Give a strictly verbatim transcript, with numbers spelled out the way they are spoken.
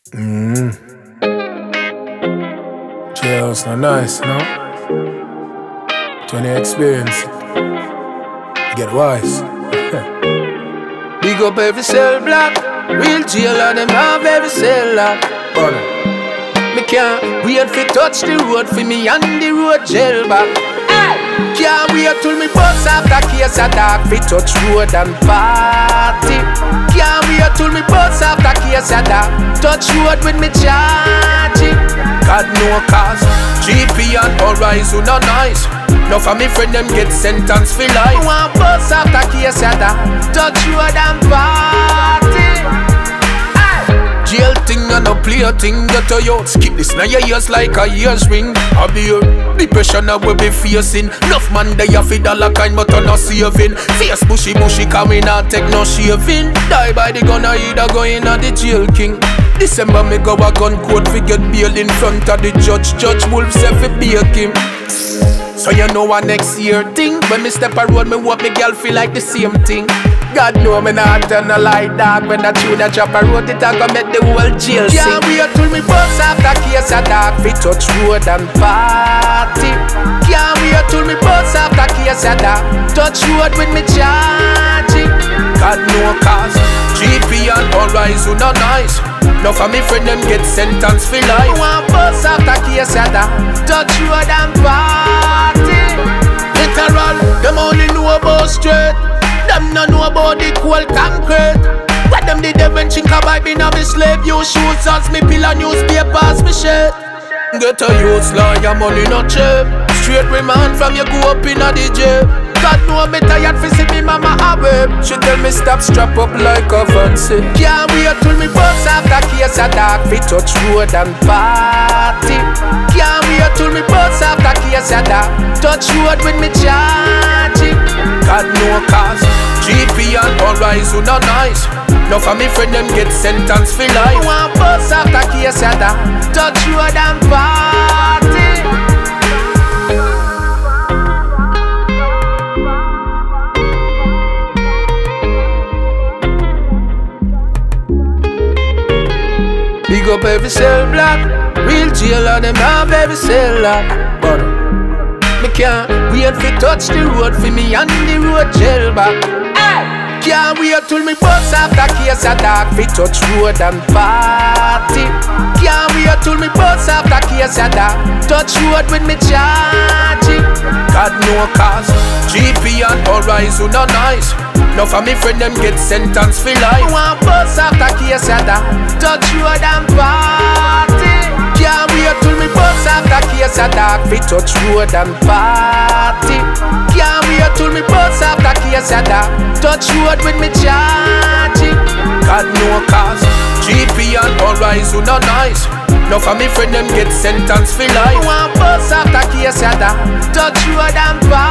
Mm. Jail's not nice, no? twenty experience. You get wise. Big up every cell block. Real jail and them have every cell lock. Brother. Me can't wait fi touch the road fi me on the road jail back. Can't wait till me bust after case a dark fi touch road and party. Can't wait till me bust after case a dark touch road with me charging. God no cause G P and Horizon are nice. Now for me friend them get sentenced for life. One bust after case a dark touch road and party. Jail thing and no play thing. Get a yo, skip this now your ears like a ears ring. I be here, the pressure now we be facing. Enough man they a fi dollar kind but I'm not saving. Face bushy bushy cause we not take no shaving. Die by the gun or either go in at the jail king. December me go a gun court fi get bail in front of the judge. Judge Wolf say fi bake him. So you know what next year thing. When me step a road me hope me girl feel like the same thing. God know me not turn a light dark. When that tune a drop a road it a go make the whole jail sing. Can't wait till me bust after case a dark fi touch road and party. Can't wait till me bust after case a dark touch road with me charging. God no cause G P and Horizon are nice. Now for me friend them get sentenced for life. One bust after case a dark touch road and party. Literal, them only know about straight. Them no know about the cold concrete. What them did they when think about me now me slave. You shoes as me pillar newspapers me shit. Get a youth lawyer money no cheap. Straight remand from you go up in a D J. God know me tired fi see me mama away. She tell me stop strap up like a fancy. Can't wait till me bust after case a dark fi touch road and party. Can't wait till me bust after case a dark touch road with me charging. God no cause G P and Horizon are nice. Now for me friend them get sentenced for life. One bust after case a dark touch road and party. Big up every cell block. Real jail and them have every cell lock. But me can't wait fi touch the road fi me on the road jail back. Can't wait till me bust after case a dark fi touch road and party. Can't wait till me bust after case a dark touch road with me charging. God no cause G P and Horizon are nice. Now for me friend them get sentenced for life. One bust after case a dark touch road and party. Can't wait till me bust after case a dark fi touch road and party. Can't wait till me bust after case a dark touch road with me charging. God no cause G P and Horizon are nice. Now for me friend them get sentenced for life. One bust after case a dark touch road and party.